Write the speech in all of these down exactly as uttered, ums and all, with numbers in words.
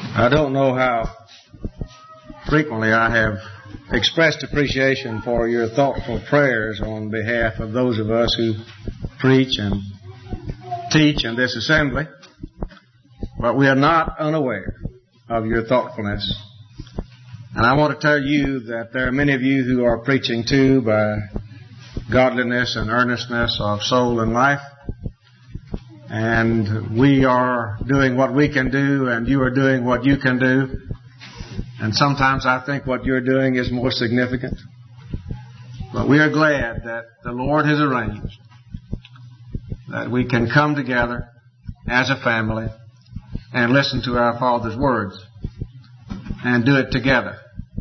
I don't know how frequently I have expressed appreciation for your thoughtful prayers on behalf of those of us who preach and teach in this assembly, but we are not unaware of your thoughtfulness. And I want to tell you that there are many of you who are preaching too by godliness and earnestness of soul and life. And we are doing what we can do, and you are doing what you can do. And sometimes I think what you're doing is more significant. But we are glad that the Lord has arranged that we can come together as a family and listen to our Father's words and do it together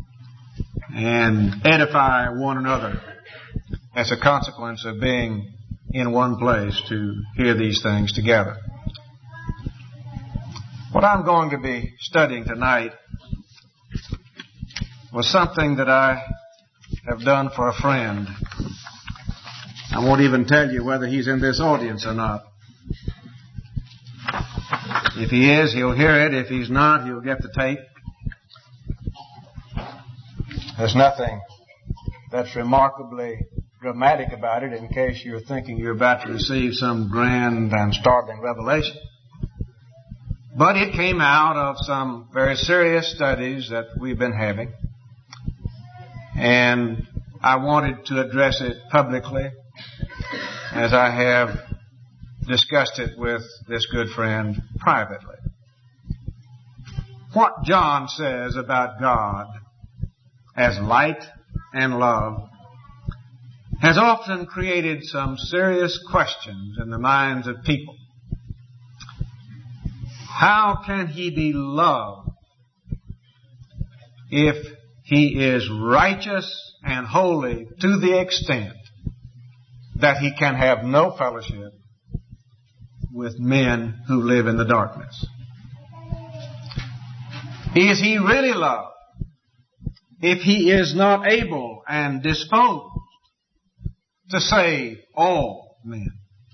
and edify one another as a consequence of being in one place to hear these things together. What I'm going to be studying tonight was something that I have done for a friend. I won't even tell you whether he's in this audience or not. If he is, he'll hear it. If he's not, he'll get the tape. There's nothing that's remarkably dramatic about it in case you're thinking you're about to receive some grand and startling revelation. But it came out of some very serious studies that we've been having. And I wanted to address it publicly as I have discussed it with this good friend privately. What John says about God as light and love has often created some serious questions in the minds of people. How can he be loved if he is righteous and holy to the extent that he can have no fellowship with men who live in the darkness? Is he really loved if he is not able and disposed to save all men?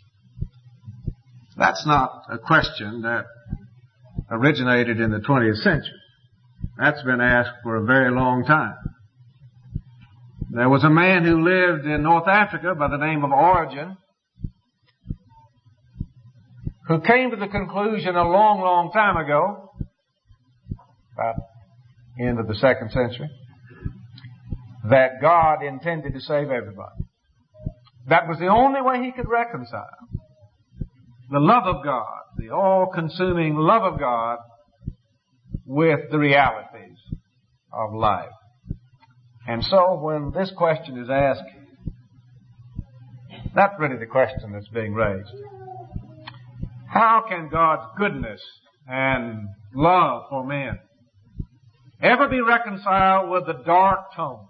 That's not a question that originated in the twentieth century. That's been asked for a very long time. There was a man who lived in North Africa by the name of Origen who came to the conclusion a long, long time ago, about the end of the second century, that God intended to save everybody. That was the only way he could reconcile the love of God, the all-consuming love of God, with the realities of life. And so when this question is asked, that's really the question that's being raised. How can God's goodness and love for men ever be reconciled with the dark tones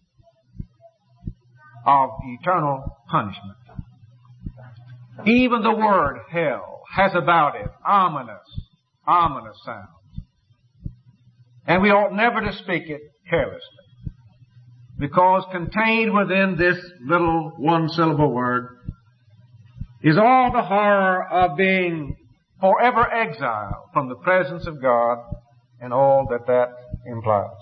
of eternal punishment? Even the word hell has about it ominous, ominous sounds. And we ought never to speak it carelessly, because contained within this little one-syllable word is all the horror of being forever exiled from the presence of God and all that that implies.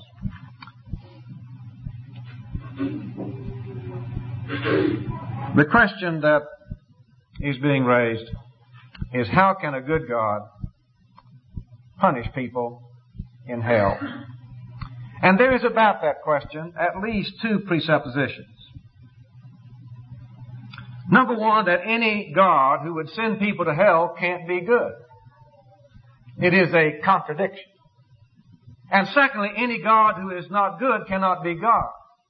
The question that is being raised is, how can a good God punish people in hell? And there is about that question at least two presuppositions. Number one, that any God who would send people to hell can't be good. It is a contradiction. And secondly, any God who is not good cannot be God.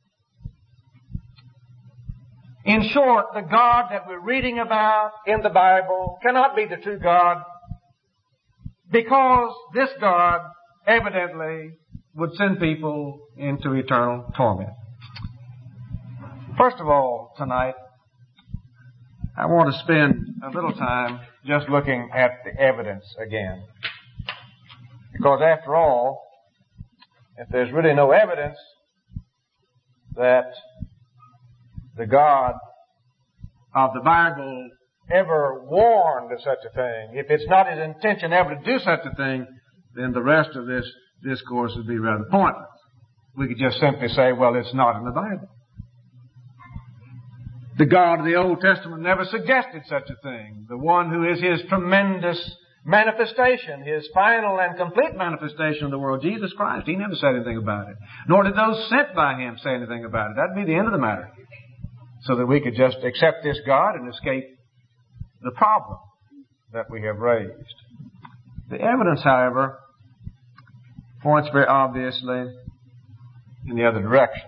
In short, the God that we're reading about in the Bible cannot be the true God, because this God evidently would send people into eternal torment. First of all, tonight, I want to spend a little time just looking at the evidence again. Because after all, if there's really no evidence that the God of the Bible ever warned of such a thing, if it's not his intention ever to do such a thing, then the rest of this discourse would be rather pointless. We could just simply say, well, it's not in the Bible. The God of the Old Testament never suggested such a thing. The one who is His tremendous manifestation, His final and complete manifestation of the world, Jesus Christ, He never said anything about it. Nor did those sent by Him say anything about it. That'd be the end of the matter. So that we could just accept this God and escape the problem that we have raised. The evidence, however, points very obviously in the other direction.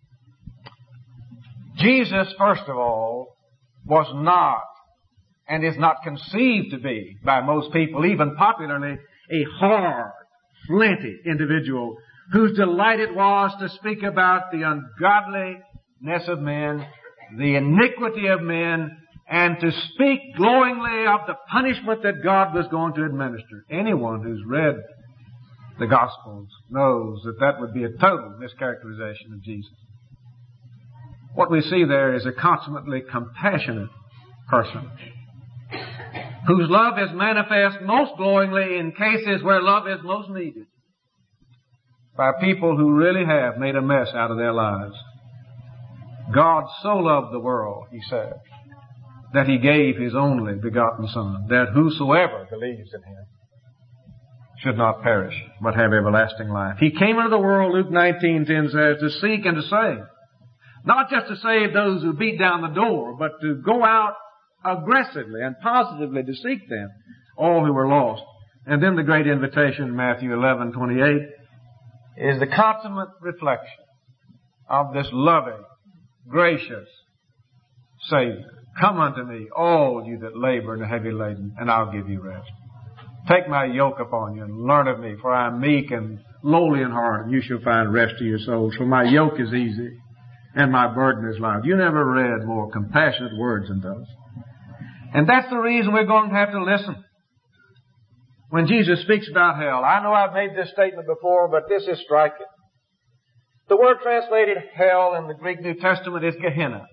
Jesus, first of all, was not and is not conceived to be, by most people, even popularly, a hard, flinty individual whose delight it was to speak about the ungodliness of men, the iniquity of men, and to speak glowingly of the punishment that God was going to administer. Anyone who's read the Gospels knows that that would be a total mischaracterization of Jesus. What we see there is a consummately compassionate person whose love is manifest most glowingly in cases where love is most needed by people who really have made a mess out of their lives. God so loved the world, He said, that He gave His only begotten Son, that whosoever believes in Him should not perish, but have everlasting life. He came into the world, Luke nineteen ten says, to seek and to save. Not just to save those who beat down the door, but to go out aggressively and positively to seek them, all who were lost. And then the great invitation, Matthew eleven twenty-eight, is the consummate reflection of this loving, gracious Savior. Come unto me, all you that labor and are heavy laden, and I'll give you rest. Take my yoke upon you and learn of me, for I am meek and lowly in heart, and you shall find rest to your souls. For my yoke is easy and my burden is light. You never read more compassionate words than those. And that's the reason we're going to have to listen when Jesus speaks about hell. I know I've made this statement before, but this is striking. The word translated hell in the Greek New Testament is Gehenna.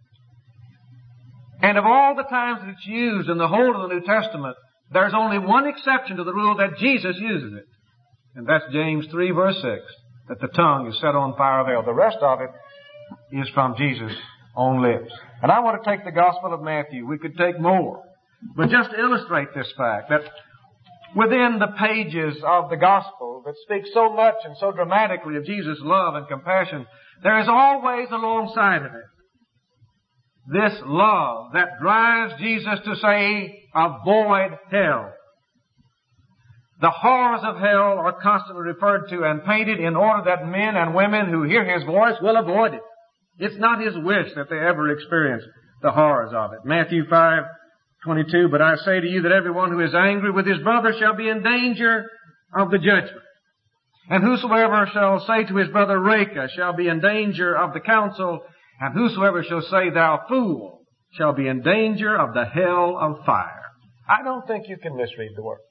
And of all the times that it's used in the whole of the New Testament, there's only one exception to the rule that Jesus uses it. And that's James three verse six, that the tongue is set on fire of hell. The rest of it is from Jesus' own lips. And I want to take the Gospel of Matthew. We could take more. But just to illustrate this fact, that within the pages of the Gospel that speak so much and so dramatically of Jesus' love and compassion, there is always alongside of it this love that drives Jesus to say, avoid hell. The horrors of hell are constantly referred to and painted in order that men and women who hear His voice will avoid it. It's not His wish that they ever experience the horrors of it. Matthew five twenty-two, but I say to you that everyone who is angry with his brother shall be in danger of the judgment. And whosoever shall say to his brother, Raca, shall be in danger of the council. And whosoever shall say, thou fool, shall be in danger of the hell of fire. I don't think you can misread the words.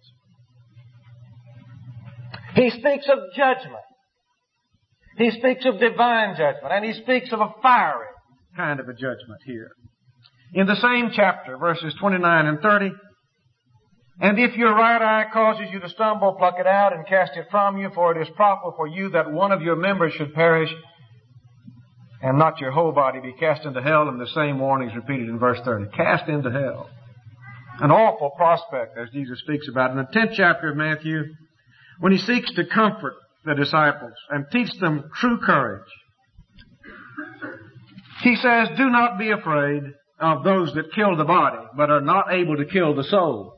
He speaks of judgment. He speaks of divine judgment. And he speaks of a fiery kind of a judgment here. In the same chapter, verses twenty-nine and thirty, and if your right eye causes you to stumble, pluck it out and cast it from you, for it is proper for you that one of your members should perish, and not your whole body be cast into hell. And the same warning is repeated in verse thirty. Cast into hell. An awful prospect, as Jesus speaks about in the tenth chapter of Matthew, when He seeks to comfort the disciples and teach them true courage. He says, do not be afraid of those that kill the body, but are not able to kill the soul.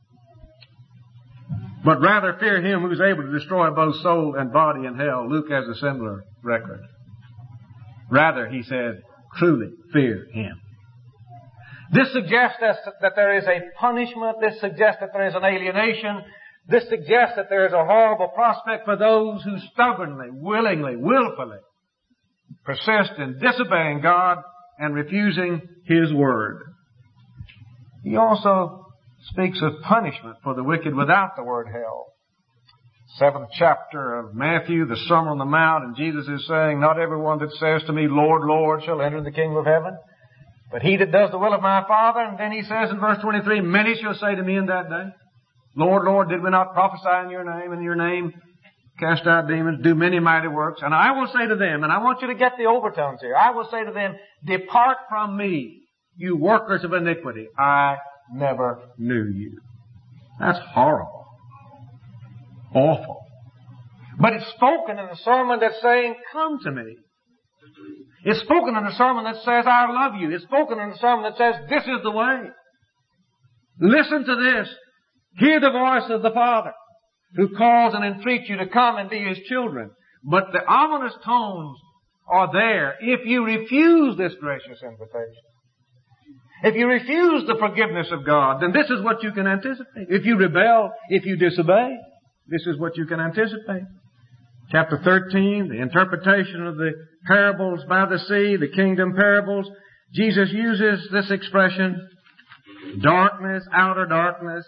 But rather fear Him who is able to destroy both soul and body in hell. Luke has a similar record. Rather, he said, truly fear Him. This suggests that there is a punishment. This suggests that there is an alienation. This suggests that there is a horrible prospect for those who stubbornly, willingly, willfully persist in disobeying God and refusing His word. He also speaks of punishment for the wicked without the word hell. Seventh chapter of Matthew, the Sermon on the Mount, and Jesus is saying, not everyone that says to me, Lord, Lord, shall enter the kingdom of heaven, but he that does the will of my Father. And then he says in verse twenty-three, many shall say to me in that day, Lord, Lord, did we not prophesy in your name, in your name cast out demons, do many mighty works? And I will say to them, and I want you to get the overtones here, I will say to them, depart from me, you workers of iniquity. I never knew you. That's horrible. Awful. But it's spoken in a sermon that's saying, come to me. It's spoken in a sermon that says, I love you. It's spoken in a sermon that says, this is the way. Listen to this. Hear the voice of the Father who calls and entreats you to come and be His children. But the ominous tones are there if you refuse this gracious invitation. If you refuse the forgiveness of God, then this is what you can anticipate. If you rebel, if you disobey, this is what you can anticipate. Chapter thirteen, the interpretation of the parables by the sea, the kingdom parables. Jesus uses this expression, darkness, outer darkness,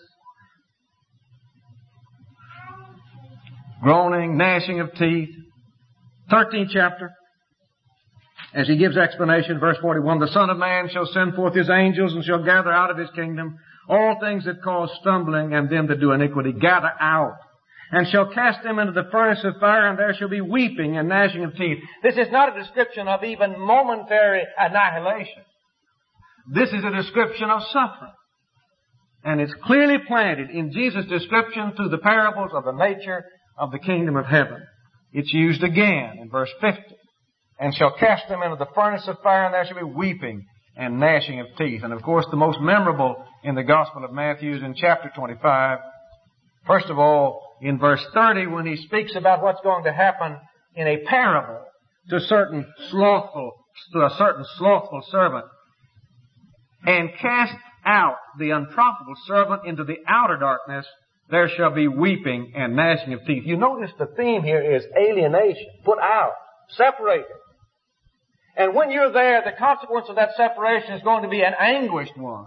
groaning, gnashing of teeth. thirteenth chapter, as He gives explanation, verse forty-one, the Son of Man shall send forth His angels and shall gather out of His kingdom all things that cause stumbling and them that do iniquity, gather out, and shall cast them into the furnace of fire, and there shall be weeping and gnashing of teeth. This is not a description of even momentary annihilation. This is a description of suffering. And it's clearly planted in Jesus' description through the parables of the nature of the kingdom of heaven. It's used again in verse fifty. And shall cast them into the furnace of fire, and there shall be weeping and gnashing of teeth. And of course, the most memorable in the Gospel of Matthew is in chapter twenty-five. First of all, in verse thirty, when He speaks about what's going to happen in a parable to certain slothful, to a certain slothful servant, and cast out the unprofitable servant into the outer darkness, there shall be weeping and gnashing of teeth. You notice the theme here is alienation, put out, separated. And when you're there, the consequence of that separation is going to be an anguished one.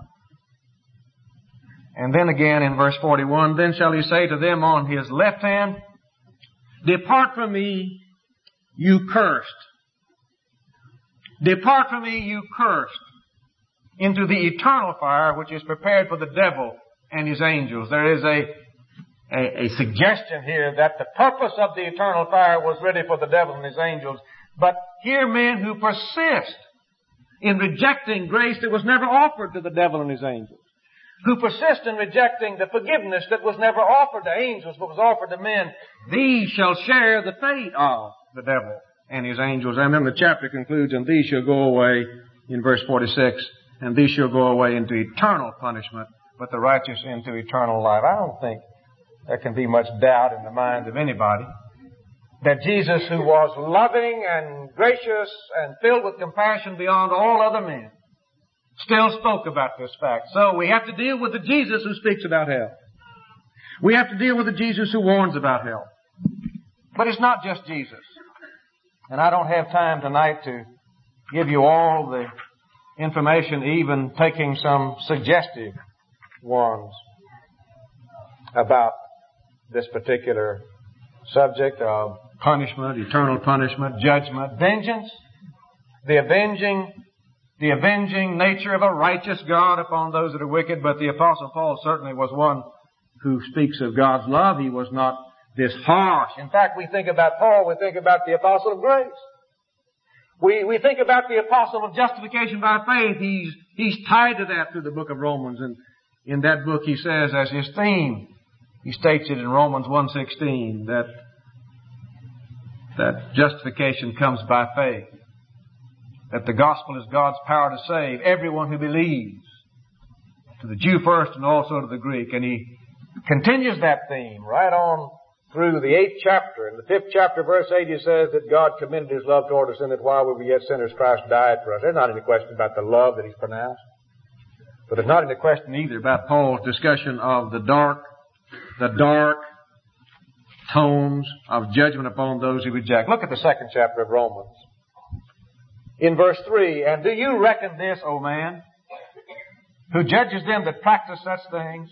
And then again in verse forty-one, then shall He say to them on His left hand, depart from me, you cursed. Depart from me, you cursed, into the eternal fire which is prepared for the devil and his angels. There is a, a, a suggestion here that the purpose of the eternal fire was ready for the devil and his angels. But here men who persist in rejecting grace that was never offered to the devil and his angels, who persist in rejecting the forgiveness that was never offered to angels but was offered to men, these shall share the fate of the devil and his angels. And then the chapter concludes, and these shall go away, in verse forty-six, and these shall go away into eternal punishment, but the righteous into eternal life. I don't think there can be much doubt in the minds of anybody that Jesus, who was loving and gracious and filled with compassion beyond all other men, still spoke about this fact. So we have to deal with the Jesus who speaks about hell. We have to deal with the Jesus who warns about hell. But it's not just Jesus. And I don't have time tonight to give you all the information, even taking some suggestive ones about this particular subject of punishment, eternal punishment, judgment, vengeance, the avenging, the avenging nature of a righteous God upon those that are wicked. But the Apostle Paul certainly was one who speaks of God's love. He was not this harsh. In fact, we think about Paul, we think about the Apostle of grace. We, we think about the Apostle of justification by faith. He's, he's tied to that through the book of Romans. And in that book he says as his theme, he states it in Romans one sixteen, that that justification comes by faith, that the gospel is God's power to save everyone who believes, to the Jew first and also to the Greek. And he continues that theme right on through the eighth chapter. In the fifth chapter, verse eight, he says that God commended His love toward us in that while we were yet sinners, Christ died for us. There's not any question about the love that He's pronounced. But there's not any question either about Paul's discussion of the dark, the dark tones of judgment upon those who reject. Look at the second chapter of Romans. In verse three, and do you reckon this, O man, who judges them that practice such things?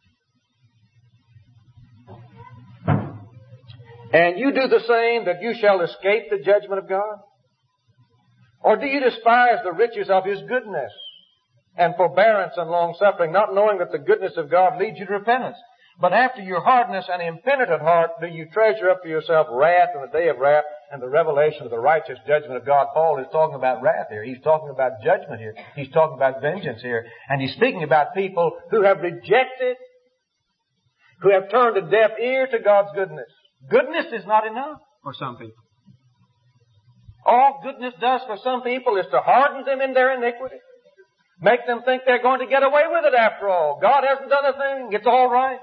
And you do the same, that you shall escape the judgment of God? Or do you despise the riches of His goodness and forbearance and long-suffering, not knowing that the goodness of God leads you to repentance? But after your hardness and impenitent heart, do you treasure up for yourself wrath in the day of wrath and the revelation of the righteous judgment of God. Paul is talking about wrath here. He's talking about judgment here. He's talking about vengeance here. And he's speaking about people who have rejected, who have turned a deaf ear to God's goodness. Goodness is not enough for some people. All goodness does for some people is to harden them in their iniquity. Make them think they're going to get away with it after all. God hasn't done a thing. It's all right.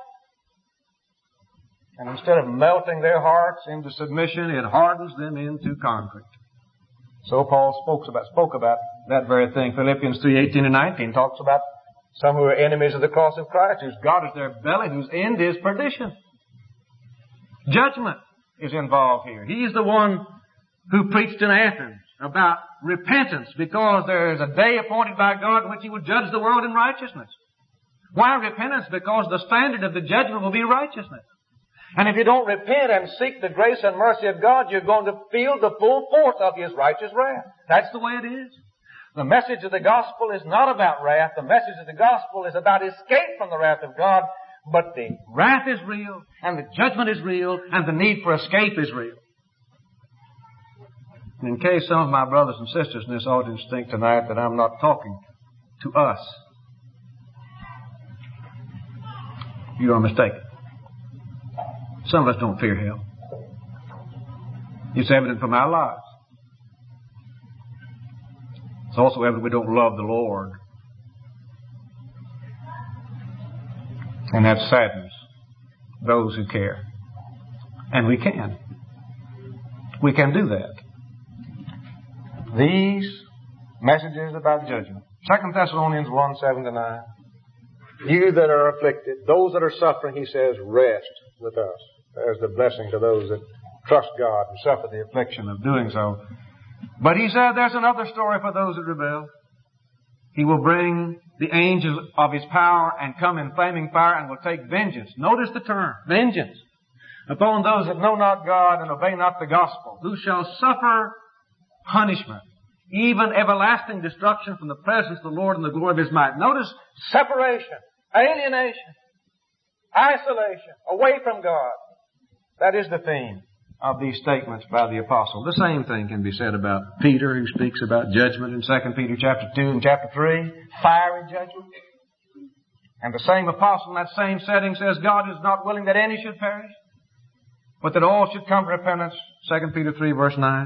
And instead of melting their hearts into submission, it hardens them into concrete. So Paul spoke about, spoke about that very thing. Philippians three eighteen and nineteen talks about some who are enemies of the cross of Christ, whose God is their belly, whose end is perdition. Judgment is involved here. He is the one who preached in Athens about repentance, because there is a day appointed by God in which He will judge the world in righteousness. Why repentance? Because the standard of the judgment will be righteousness. And if you don't repent and seek the grace and mercy of God, you're going to feel the full force of His righteous wrath. That's the way it is. The message of the gospel is not about wrath. The message of the gospel is about escape from the wrath of God. But the wrath is real, and the judgment is real, and the need for escape is real. In case some of my brothers and sisters in this audience think tonight that I'm not talking to us, you are mistaken. Some of us don't fear hell. It's evident from our lives. It's also evident we don't love the Lord. And that saddens those who care. And we can. We can do that. These messages about judgment. Second Thessalonians one, seven to nine. You that are afflicted, those that are suffering, he says, rest with us. There's the blessing to those that trust God and suffer the affliction of doing so. But he said there's another story for those that rebel. He will bring the angels of his power and come in flaming fire and will take vengeance. Notice the term, vengeance, upon those that know not God and obey not the gospel, who shall suffer punishment, even everlasting destruction from the presence of the Lord and the glory of His might. Notice separation, alienation, isolation, away from God. That is the theme of these statements by the apostle. The same thing can be said about Peter, who speaks about judgment in Second Peter chapter two and chapter three, fiery judgment. And the same apostle in that same setting says God is not willing that any should perish, but that all should come to repentance. Second Peter three verse nine.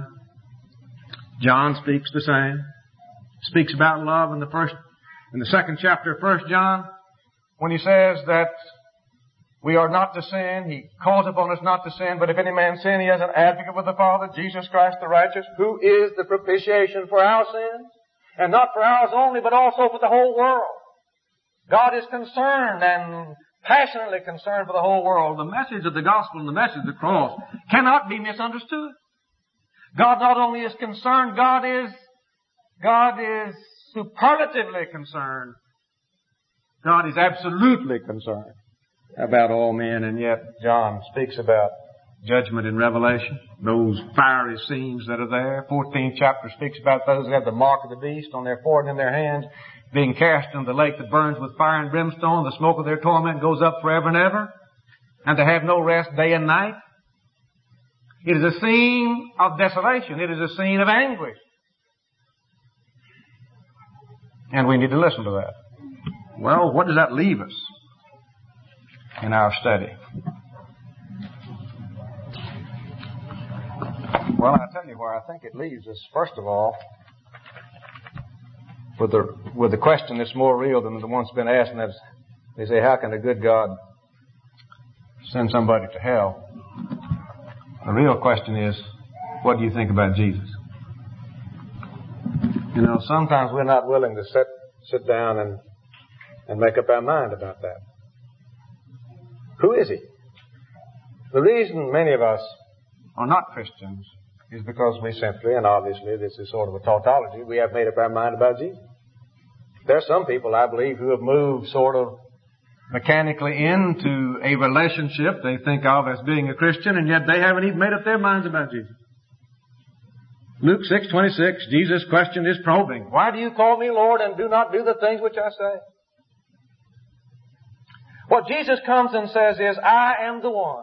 John speaks the same. Speaks about love in the first, in the second chapter of First John, when he says that we are not to sin. He calls upon us not to sin, but if any man sin, he has an advocate with the Father, Jesus Christ the righteous, who is the propitiation for our sins, and not for ours only, but also for the whole world. God is concerned and passionately concerned for the whole world. The message of the gospel and the message of the cross cannot be misunderstood. God not only is concerned, God is, God is superlatively concerned. God is absolutely concerned about all men, and yet John speaks about judgment in Revelation, those fiery scenes that are there. fourteenth chapter speaks about those that have the mark of the beast on their forehead and in their hands, being cast into the lake that burns with fire and brimstone. The smoke of their torment goes up forever and ever, and they have no rest day and night. It is a scene of desolation. It is a scene of anguish. And we need to listen to that. Well, what does that leave us in our study? Well, I tell you where I think it leaves us. First of all, with the with the question that's more real than the one's been asked, and that's, they say, how can a good God send somebody to hell? The real question is, what do you think about Jesus? You know, sometimes we're not willing to sit sit down and and make up our mind about that. Who is He? The reason many of us are not Christians is because we simply, and obviously this is sort of a tautology, we have made up our mind about Jesus. There are some people, I believe, who have moved sort of mechanically into a relationship they think of as being a Christian, and yet they haven't even made up their minds about Jesus. Luke six twenty-six, Jesus' question is probing. Why do you call me Lord and do not do the things which I say? What Jesus comes and says is, I am the one.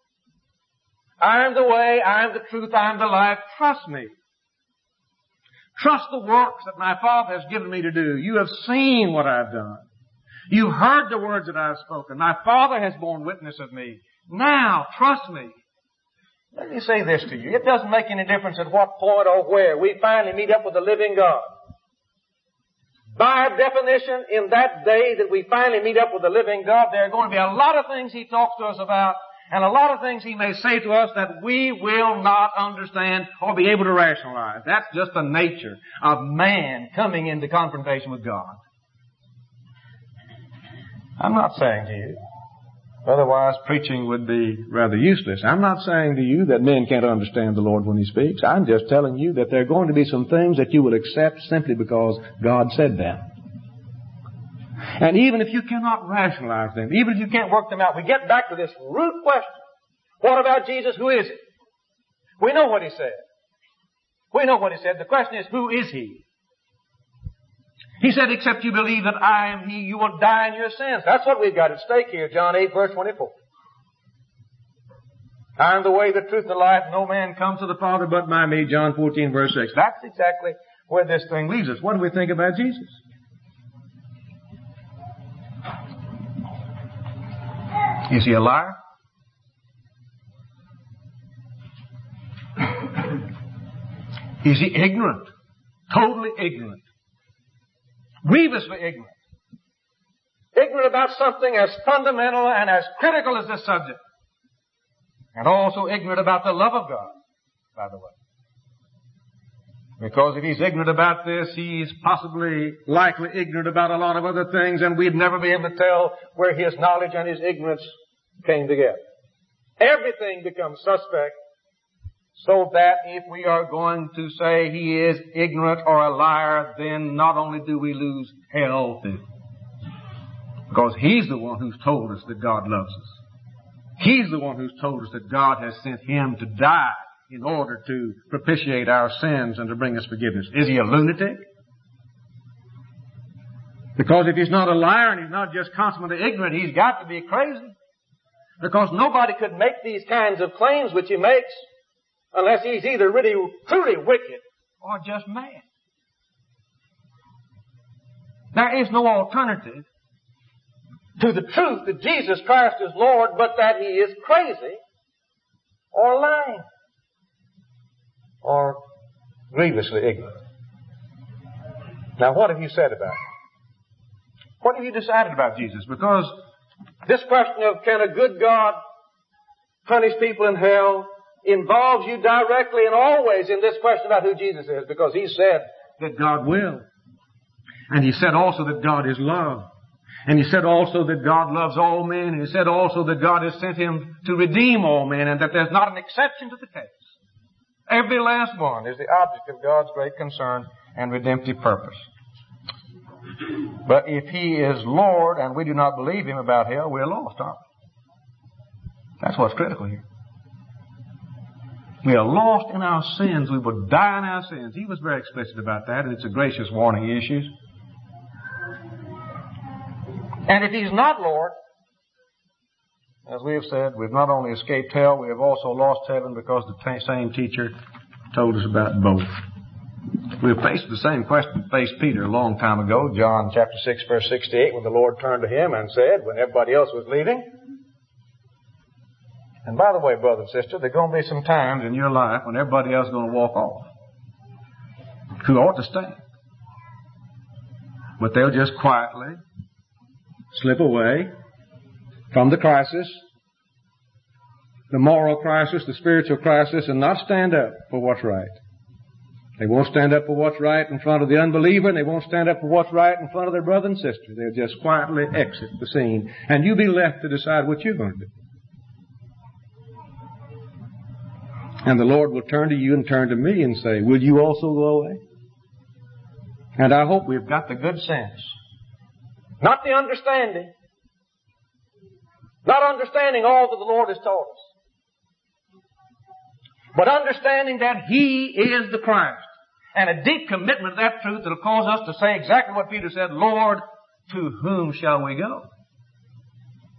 I am the way, I am the truth, I am the life. Trust me. Trust the works that my Father has given me to do. You have seen what I've done. You've heard the words that I've spoken. My Father has borne witness of me. Now, trust me. Let me say this to you. It doesn't make any difference at what point or where we finally meet up with the living God. By definition, in that day that we finally meet up with the living God, there are going to be a lot of things He talks to us about, and a lot of things He may say to us that we will not understand or be able to rationalize. That's just the nature of man coming into confrontation with God. I'm not saying to you, otherwise preaching would be rather useless. I'm not saying to you that men can't understand the Lord when He speaks. I'm just telling you that there are going to be some things that you will accept simply because God said them. And even if you cannot rationalize them, even if you can't work them out, we get back to this root question. What about Jesus? Who is He? We know what He said. We know what He said. The question is, who is He? He said, except you believe that I am He, you will die in your sins. That's what we've got at stake here, John eight, verse twenty-four. I am the way, the truth, and the life. No man comes to the Father but by me, John fourteen, verse six. That's exactly where this thing leaves us. What do we think about Jesus? Is He a liar? Is He ignorant? Totally ignorant. Grievously ignorant. Ignorant about something as fundamental and as critical as this subject. And also ignorant about the love of God, by the way. Because if He's ignorant about this, He's possibly likely ignorant about a lot of other things, and we'd never be able to tell where His knowledge and His ignorance came together. Everything becomes suspect, so that if we are going to say He is ignorant or a liar, then not only do we lose hell too. Because He's the one who's told us that God loves us. He's the one who's told us that God has sent Him to die in order to propitiate our sins and to bring us forgiveness. Is He a lunatic? Because if He's not a liar and He's not just consummately ignorant, He's got to be crazy. Because nobody could make these kinds of claims which He makes unless he's either really, truly wicked or just mad. There is no alternative to the truth that Jesus Christ is Lord, but that He is crazy or lying or grievously ignorant. Now, what have you said about it? What have you decided about Jesus? Because this question of can a good God punish people in hell involves you directly and always in this question about who Jesus is, because He said that God will. And He said also that God is love. And He said also that God loves all men. And He said also that God has sent Him to redeem all men, and that there's not an exception to the case. Every last one is the object of God's great concern and redemptive purpose. But if He is Lord and we do not believe Him about hell, we're lost, aren't we? That's what's critical here. We are lost in our sins. We will die in our sins. He was very explicit about that, and it's a gracious warning He issues. And if He's not Lord, as we have said, we've not only escaped hell, we have also lost heaven, because the t- same teacher told us about both. We have faced the same question faced Peter a long time ago, John chapter six, verse sixty-eight, when the Lord turned to him and said, when everybody else was leaving, and by the way, brother and sister, there are going to be some times in your life when everybody else is going to walk off, who ought to stay. But they'll just quietly slip away from the crisis, the moral crisis, the spiritual crisis, and not stand up for what's right. They won't stand up for what's right in front of the unbeliever, and they won't stand up for what's right in front of their brother and sister. They'll just quietly exit the scene, and you'll be left to decide what you're going to do. And the Lord will turn to you and turn to me and say, will you also go away? And I hope we've got the good sense, not the understanding, not understanding all that the Lord has taught us, but understanding that He is the Christ, and a deep commitment to that truth that will cause us to say exactly what Peter said, Lord, to whom shall we go?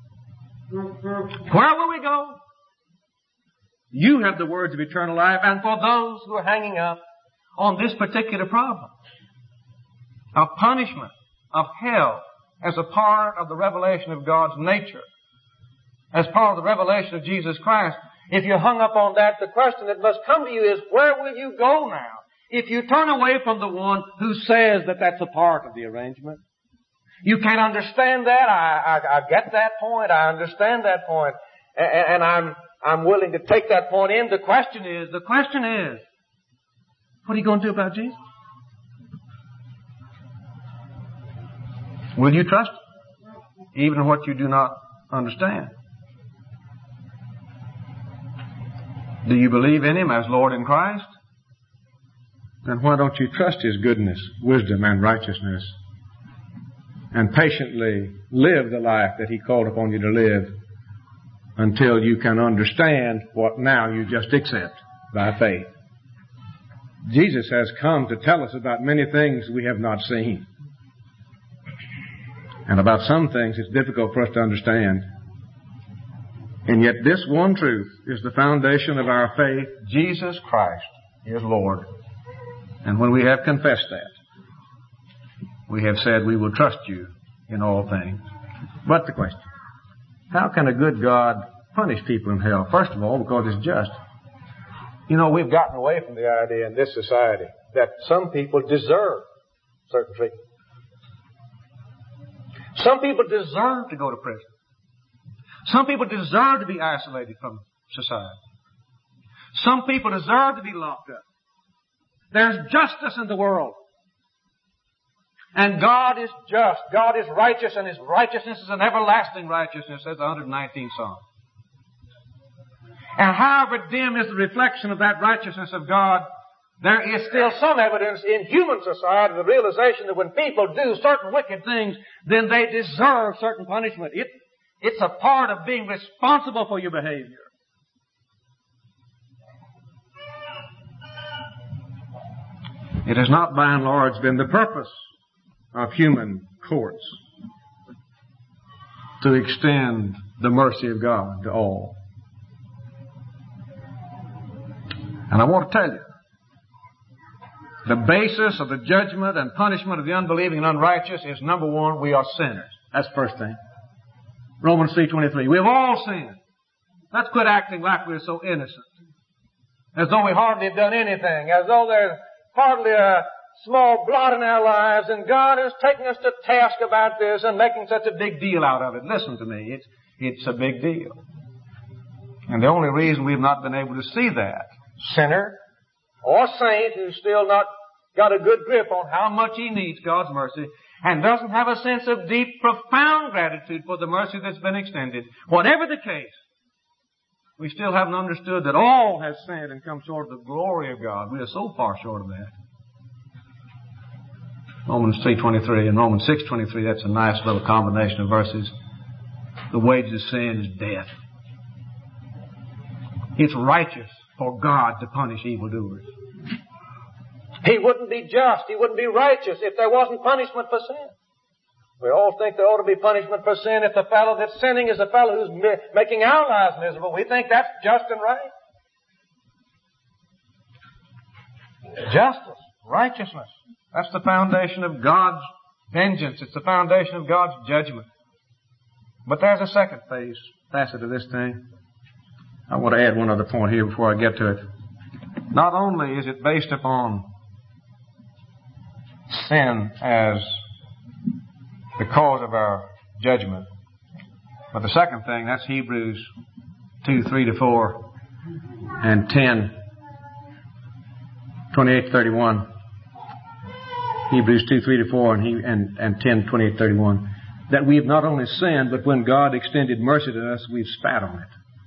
Where will we go? You have the words of eternal life, and for those who are hanging up on this particular problem of punishment, of hell, as a part of the revelation of God's nature, as part of the revelation of Jesus Christ, if you're hung up on that, the question that must come to you is, where will you go now? If you turn away from the one who says that that's a part of the arrangement, you can't understand that. I, I, I get that point. I understand that point. And, and I'm, I'm willing to take that point in. The question is, the question is, what are you going to do about Jesus? Will you trust Him, even in what you do not understand? Do you believe in Him as Lord in Christ? Then why don't you trust His goodness, wisdom, and righteousness, and patiently live the life that He called upon you to live until you can understand what now you just accept by faith? Jesus has come to tell us about many things we have not seen. And about some things it's difficult for us to understand. And yet this one truth is the foundation of our faith. Jesus Christ is Lord. And when we have confessed that, we have said we will trust you in all things. But the question, how can a good God punish people in hell? First of all, because it's just. You know, we've gotten away from the idea in this society that some people deserve certain treatment. Some people deserve to go to prison. Some people deserve to be isolated from society. Some people deserve to be locked up. There's justice in the world. And God is just. God is righteous, and His righteousness is an everlasting righteousness, says the one hundred nineteenth Psalm. And however dim is the reflection of that righteousness of God, there is still some evidence in human society, the realization that when people do certain wicked things, then they deserve certain punishment. It, it's a part of being responsible for your behavior. It has not by and large been the purpose of human courts to extend the mercy of God to all. And I want to tell you, the basis of the judgment and punishment of the unbelieving and unrighteous is, number one, we are sinners. That's the first thing. Romans three twenty-three. We have all sinned. Let's quit acting like we're so innocent. As though we hardly have done anything. As though there's hardly a small blot in our lives, and God is taking us to task about this and making such a big deal out of it. Listen to me. It's, it's a big deal. And the only reason we've not been able to see that, sinner or saint who's still not got a good grip on how much he needs God's mercy and doesn't have a sense of deep, profound gratitude for the mercy that's been extended, whatever the case, we still haven't understood that all have sinned and come short of the glory of God. We are so far short of that. Romans three twenty-three and Romans six twenty-three, that's a nice little combination of verses. The wages of sin is death. It's righteous for God to punish evildoers. He wouldn't be just, He wouldn't be righteous if there wasn't punishment for sin. We all think there ought to be punishment for sin if the fellow that's sinning is the fellow who's mi- making our lives miserable. We think that's just and right. Justice, righteousness, that's the foundation of God's vengeance. It's the foundation of God's judgment. But there's a second phase, facet of this thing. I want to add one other point here before I get to it. Not only is it based upon sin as the cause of our judgment, but the second thing, that's Hebrews two, three to four and ten, twenty-eight to thirty-one. Hebrews two, three to four and, he, and, and ten, twenty-eight to thirty-one. That we have not only sinned, but when God extended mercy to us, we've spat on it.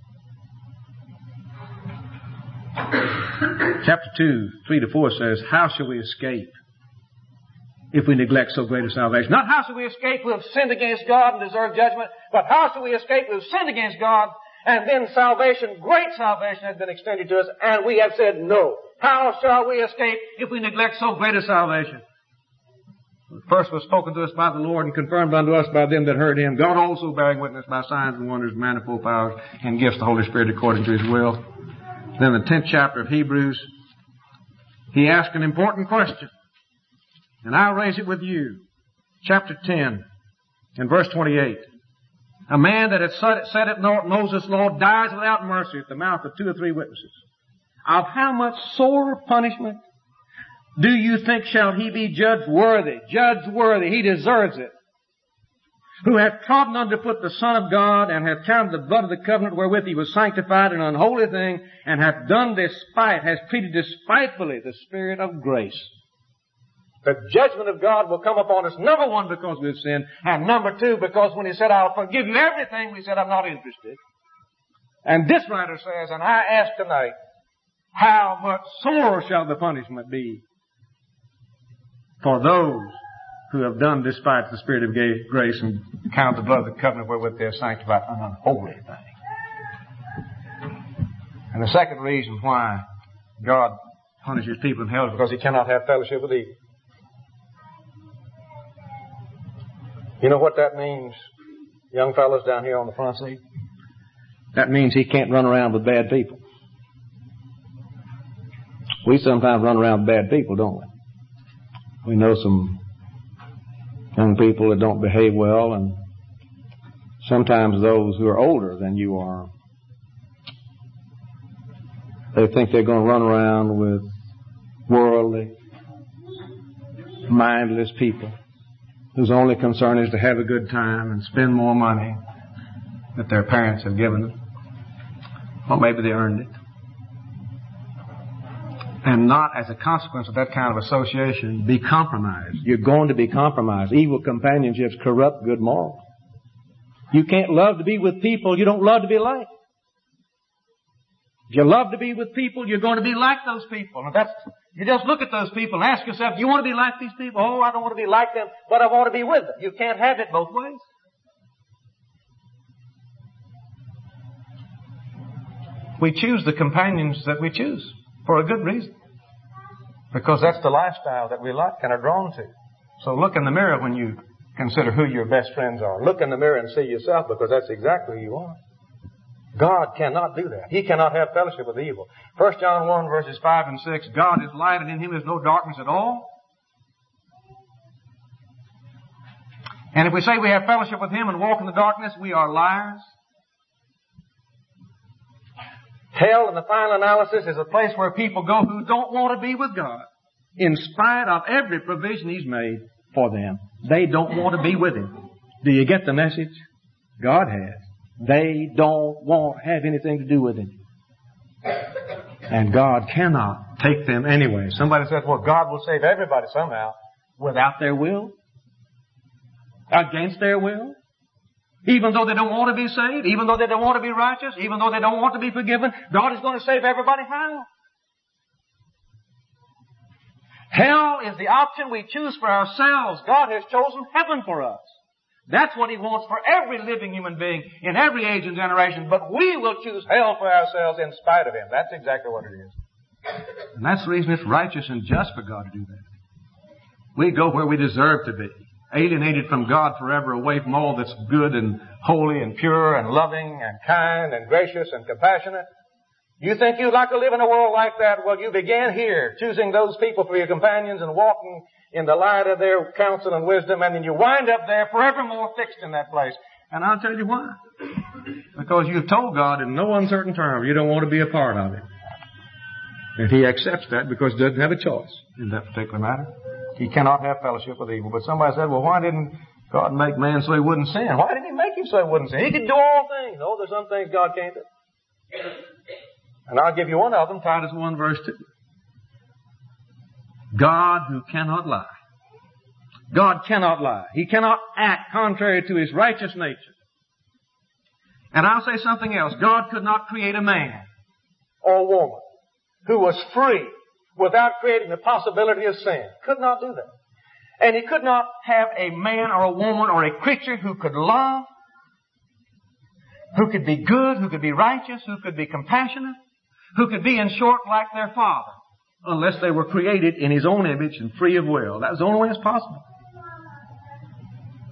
Chapter two, three to four says, how shall we escape if we neglect so great a salvation? Not how shall we escape, we have sinned against God and deserve judgment, but how shall we escape, we have sinned against God, and then salvation, great salvation has been extended to us, and we have said no. How shall we escape if we neglect so great a salvation? First was spoken to us by the Lord and confirmed unto us by them that heard him. God also bearing witness by signs and wonders, manifold powers, and gifts the Holy Spirit according to his will. Then the tenth chapter of Hebrews, he asked an important question. And I'll raise it with you. Chapter ten and verse twenty-eight. A man that had said it Moses' law dies without mercy at the mouth of two or three witnesses. Of how much sore punishment do you think shall he be judged worthy? Judged worthy. He deserves it. Who hath trodden underfoot the Son of God, and hath counted the blood of the covenant wherewith he was sanctified an unholy thing, and hath done despite, has treated despitefully the Spirit of grace. The judgment of God will come upon us, number one, because we've sinned, and number two, because when he said, I'll forgive you everything, we said, I'm not interested. And this writer says, and I ask tonight, how much sore shall the punishment be for those who have done despite the Spirit of grace and count the blood of the covenant wherewith they are sanctified an unholy thing. And the second reason why God punishes people in hell is because he cannot have fellowship with evil. You know what that means, young fellows down here on the front seat? That means he can't run around with bad people. We sometimes run around with bad people, don't we? We know some young people that don't behave well, and sometimes those who are older than you are, they think they're going to run around with worldly, mindless people whose only concern is to have a good time and spend more money that their parents have given them. Or maybe they earned it. And not as a consequence of that kind of association be compromised. You're going to be compromised. Evil companionships corrupt good morals. You can't love to be with people you don't love to be like. If you love to be with people, you're going to be like those people. And that's, you just look at those people and ask yourself, do you want to be like these people? Oh, I don't want to be like them, but I want to be with them. You can't have it both ways. We choose the companions that we choose for a good reason. Because that's the lifestyle that we like and are drawn to. So look in the mirror when you consider who your best friends are. Look in the mirror and see yourself, because that's exactly who you are. God cannot do that. He cannot have fellowship with evil. First John one verses five and six, God is light and in him is no darkness at all. And if we say we have fellowship with him and walk in the darkness, we are liars. Hell, in the final analysis, is a place where people go who don't want to be with God. In spite of every provision he's made for them, they don't want to be with him. Do you get the message? God has. They don't want to have anything to do with him. And God cannot take them anyway. Somebody says, well, God will save everybody somehow. Without their will? Against their will? Even though they don't want to be saved, even though they don't want to be righteous, even though they don't want to be forgiven, God is going to save everybody. How? Hell is the option we choose for ourselves. God has chosen heaven for us. That's what he wants for every living human being in every age and generation. But we will choose hell for ourselves in spite of him. That's exactly what it is. And that's the reason it's righteous and just for God to do that. We go where we deserve to be. Alienated from God forever, away from all that's good and holy and pure and loving and kind and gracious and compassionate. You think you'd like to live in a world like that? Well, you began here, choosing those people for your companions and walking in the light of their counsel and wisdom, and then you wind up there forevermore fixed in that place. And I'll tell you why. Because you've told God in no uncertain terms you don't want to be a part of it. And he accepts that because he doesn't have a choice in that particular matter. He cannot have fellowship with evil. But somebody said, well, why didn't God make man so he wouldn't sin? Why didn't he make him so he wouldn't sin? He could do all things. No, there's some things God can't do. And I'll give you one of them, Titus one verse two. God who cannot lie. God cannot lie. He cannot act contrary to his righteous nature. And I'll say something else. God could not create a man or woman who was free without creating the possibility of sin. Could not do that. And he could not have a man or a woman or a creature who could love, who could be good, who could be righteous, who could be compassionate, who could be, in short, like their Father, unless they were created in his own image and free of will. That was the only way it's possible.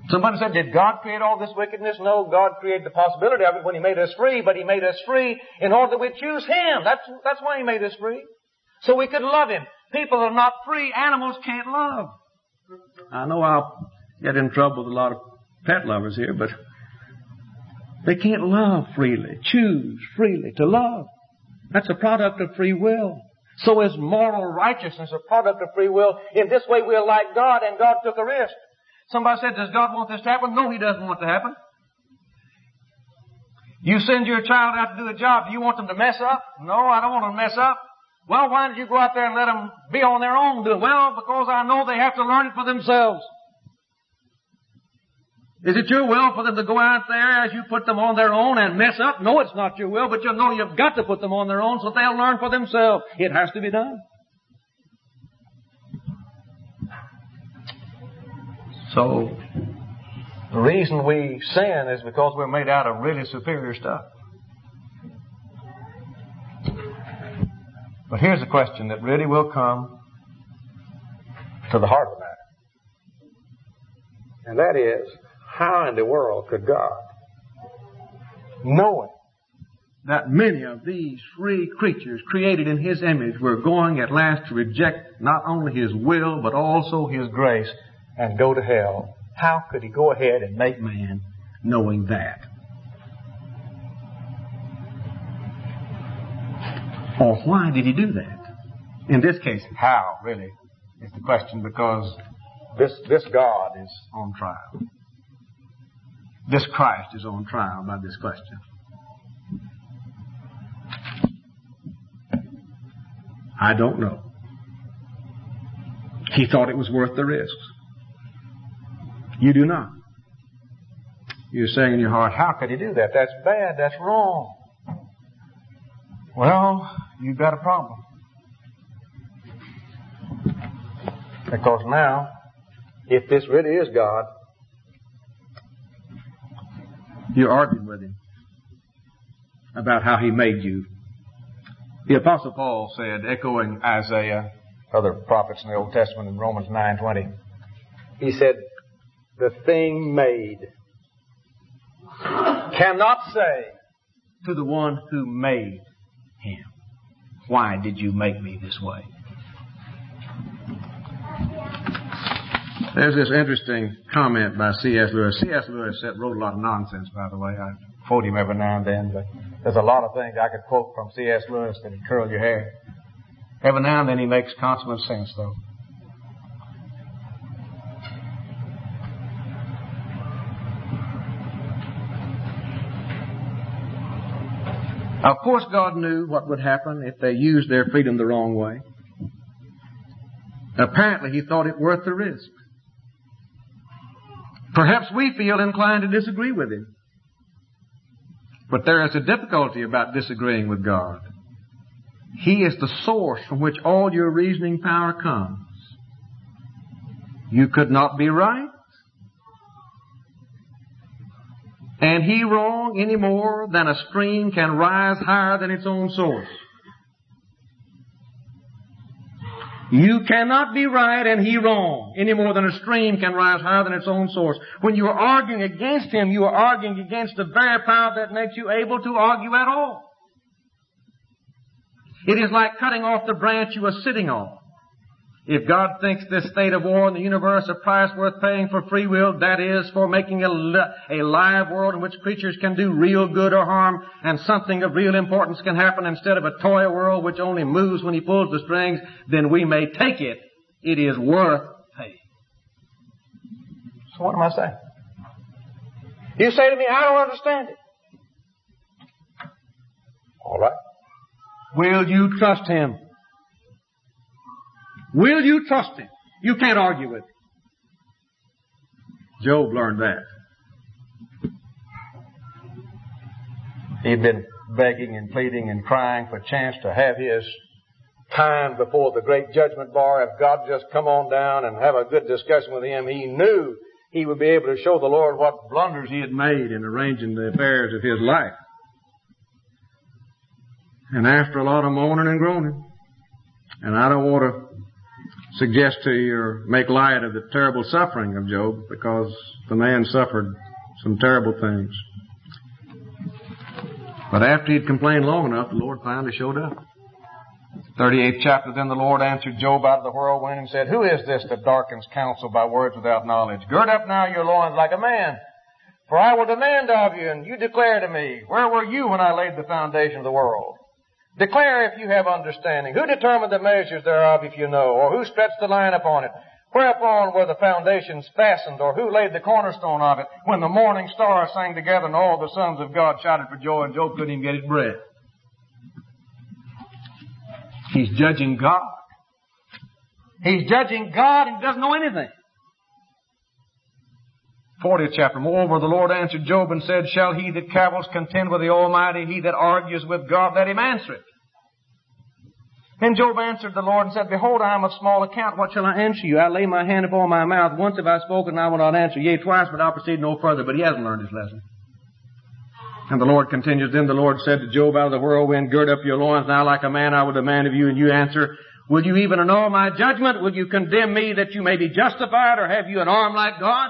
Somebody said, did God create all this wickedness? No, God created the possibility of it when He made us free, but He made us free in order that we choose Him. That's, that's why He made us free. So we could love Him. People are not free. Animals can't love. I know I'll get in trouble with a lot of pet lovers here, but they can't love freely, choose freely to love. That's a product of free will. So is moral righteousness a product of free will. In this way we're like God, and God took a risk. Somebody said, does God want this to happen? No, He doesn't want it to happen. You send your child out to do a job. Do you want them to mess up? No, I don't want them to mess up. Well, why did you go out there and let them be on their own doing it? Well, because I know they have to learn it for themselves. Is it your will for them to go out there as you put them on their own and mess up? No, it's not your will, but you know you've got to put them on their own so they'll learn for themselves. It has to be done. So, the reason we sin is because we're made out of really superior stuff. But here's a question that really will come to the heart of the matter. And that is, how in the world could God, knowing that many of these free creatures created in His image were going at last to reject not only His will, but also His grace, and go to hell, how could He go ahead and make man knowing that? Or why did He do that? In this case, how, really, is the question, because this, this God is on trial. This Christ is on trial by this question. I don't know. He thought it was worth the risks. You do not. You're saying in your heart, how could He do that? That's bad. That's wrong. Well, you've got a problem. Because now, if this really is God, you're arguing with Him about how He made you. The Apostle Paul said, echoing Isaiah, other prophets in the Old Testament in Romans nine twenty, he said, the thing made cannot say to the one who made him, why did you make me this way? There's this interesting comment by C S Lewis. C S Lewis wrote a lot of nonsense, by the way. I quote him every now and then, but there's a lot of things I could quote from C S Lewis that would curl your hair. Every now and then he makes consummate sense, though. Of course, God knew what would happen if they used their freedom the wrong way. Apparently, He thought it worth the risk. Perhaps we feel inclined to disagree with Him. But there is a difficulty about disagreeing with God. He is the source from which all your reasoning power comes. You could not be right, and He wrong any more than a stream can rise higher than its own source. You cannot be right and He wrong any more than a stream can rise higher than its own source. When you are arguing against Him, you are arguing against the very power that makes you able to argue at all. It is like cutting off the branch you are sitting on. If God thinks this state of war in the universe a price worth paying for free will, that is, for making a, li- a live world in which creatures can do real good or harm, and something of real importance can happen instead of a toy world which only moves when He pulls the strings, then we may take it. It is worth paying. So what am I saying? You say to me, I don't understand it. All right. Will you trust Him? Will you trust Him? You can't argue with Him. Job learned that. He'd been begging and pleading and crying for a chance to have his time before the great judgment bar. If God just come on down and have a good discussion with him, he knew he would be able to show the Lord what blunders he had made in arranging the affairs of his life. And after a lot of moaning and groaning, and I don't want to suggest to you or make light of the terrible suffering of Job, because the man suffered some terrible things. But after he'd complained long enough, the Lord finally showed up. thirty-eighth chapter, then the Lord answered Job out of the whirlwind and said, Who is this that darkens counsel by words without knowledge? Gird up now your loins like a man, for I will demand of you, and you declare to me, Where were you when I laid the foundation of the world? Declare if you have understanding. Who determined the measures thereof, if you know? Or who stretched the line upon it? Whereupon were the foundations fastened? Or who laid the cornerstone of it? When the morning stars sang together and all the sons of God shouted for joy, and Job couldn't even get his breath. He's judging God. He's judging God and he doesn't know anything. fortieth chapter. Moreover, the Lord answered Job and said, Shall he that cavils contend with the Almighty, he that argues with God, let him answer it. Then Job answered the Lord and said, Behold, I am of small account. What shall I answer you? I lay my hand upon my mouth. Once have I spoken, and I will not answer. Yea, twice, but I'll proceed no further. But he hasn't learned his lesson. And the Lord continues, Then the Lord said to Job out of the whirlwind, Gird up your loins now like a man, I will demand of you. And you answer, Will you even annul my judgment? Will you condemn me that you may be justified? Or have you an arm like God?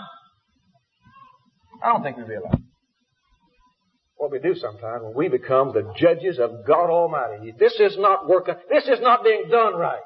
I don't think we realize what we do sometimes when we become the judges of God Almighty. This is not working. This is not being done right.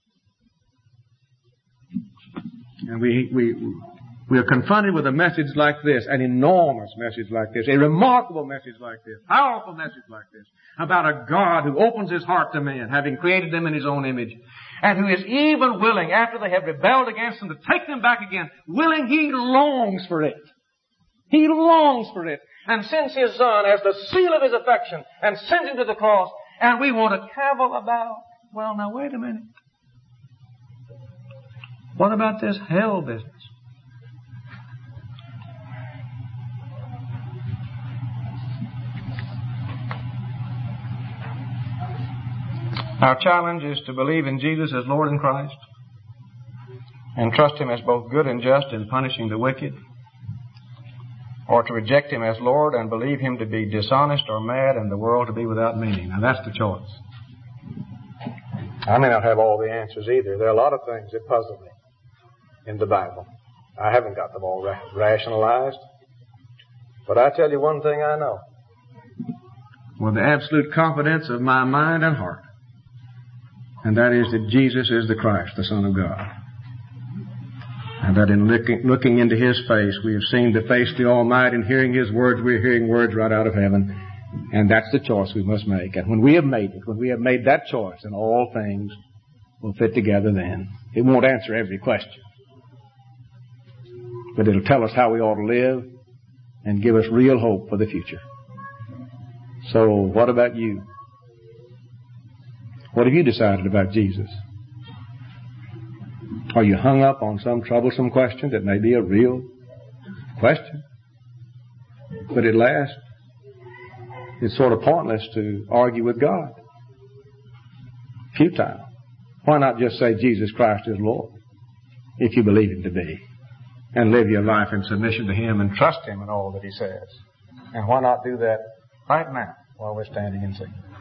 And we, we, we are confronted with a message like this, an enormous message like this, a remarkable message like this, powerful message like this, about a God who opens his heart to men, having created them in his own image, and who is even willing, after they have rebelled against him, to take them back again. Willing, he longs for it. He longs for it, and sends his Son as the seal of his affection, and sends him to the cross, and we want to cavil about. Well, now wait a minute. What about this hell business? Our challenge is to believe in Jesus as Lord and Christ, and trust him as both good and just in punishing the wicked, or to reject him as Lord and believe him to be dishonest or mad and the world to be without meaning. Now that's the choice. I may not have all the answers either. There are a lot of things that puzzle me in the Bible. I haven't got them all ra- rationalized. But I tell you one thing I know. With the absolute confidence of my mind and heart. And that is that Jesus is the Christ, the Son of God. And that in looking, looking into his face, we have seen the face of the Almighty, and hearing his words, we're hearing words right out of heaven. And that's the choice we must make. And when we have made it, when we have made that choice, then all things will fit together then. It won't answer every question. But it'll tell us how we ought to live and give us real hope for the future. So what about you? What have you decided about Jesus? Are you hung up on some troublesome question that may be a real question? But at last, it's sort of pointless to argue with God. Futile. Why not just say Jesus Christ is Lord, if you believe him to be, and live your life in submission to him and trust him in all that he says? And why not do that right now while we're standing and singing?